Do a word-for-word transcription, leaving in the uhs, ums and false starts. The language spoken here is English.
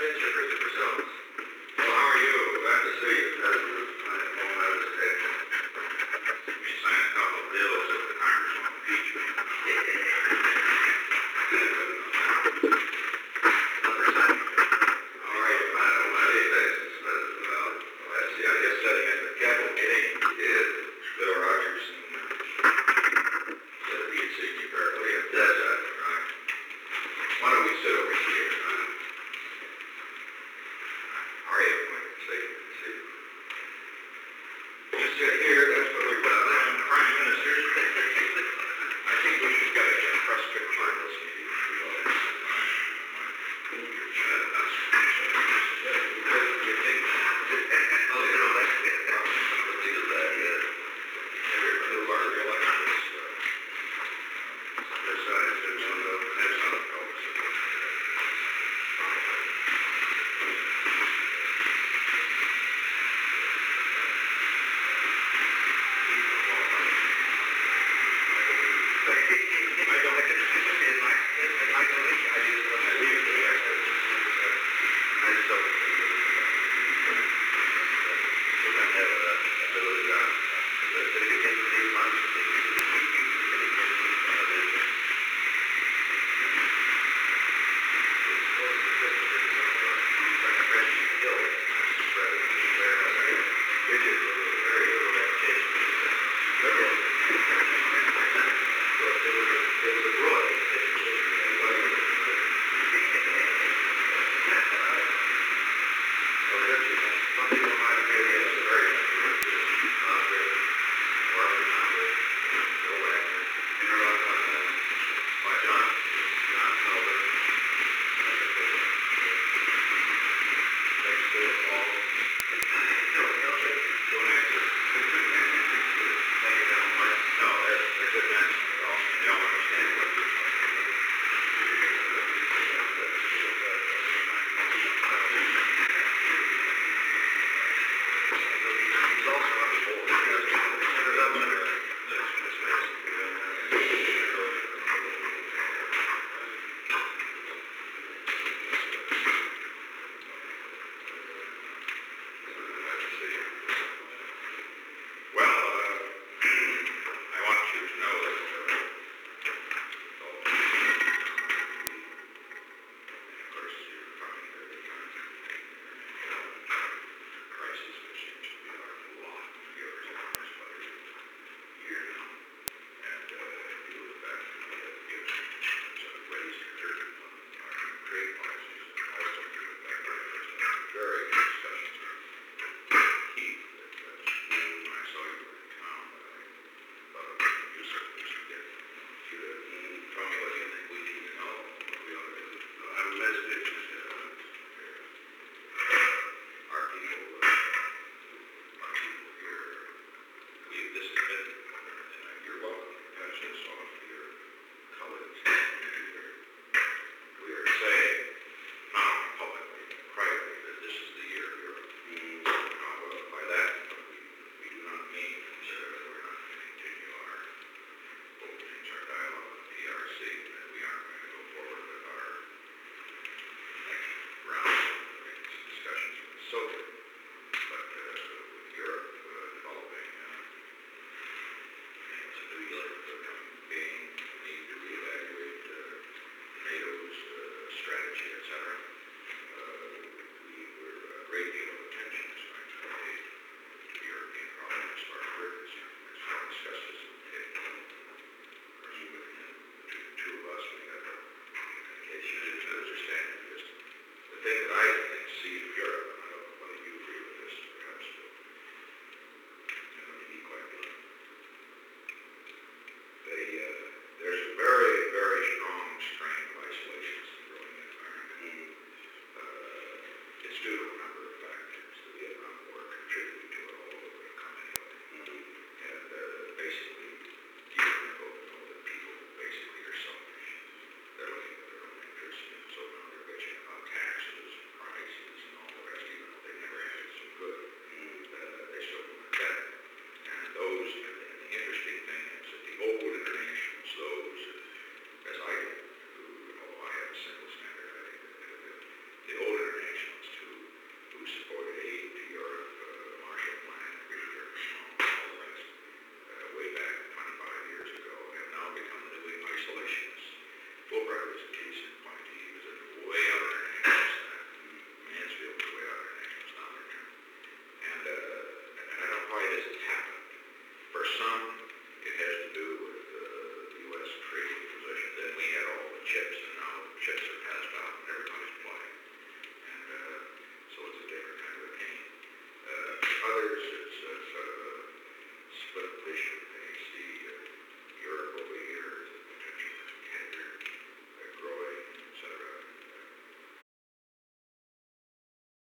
residents or Christopher Sells? Well, how are you? Glad to see you. That's my home out of the state. We signed a couple of bills if the Congress won't impeach me. Number seven. All right, Madam, what do you think? Well, let's see, I guess setting at the Capitol meeting is Bill Rogers and said if he'd see me carefully at that side, right? Why don't we sit over here? Uh, all right, see, see. You sit here, that's what we put out there in the Prime Minister's. I think we should get a press picture of this meeting. The old international chips and no chips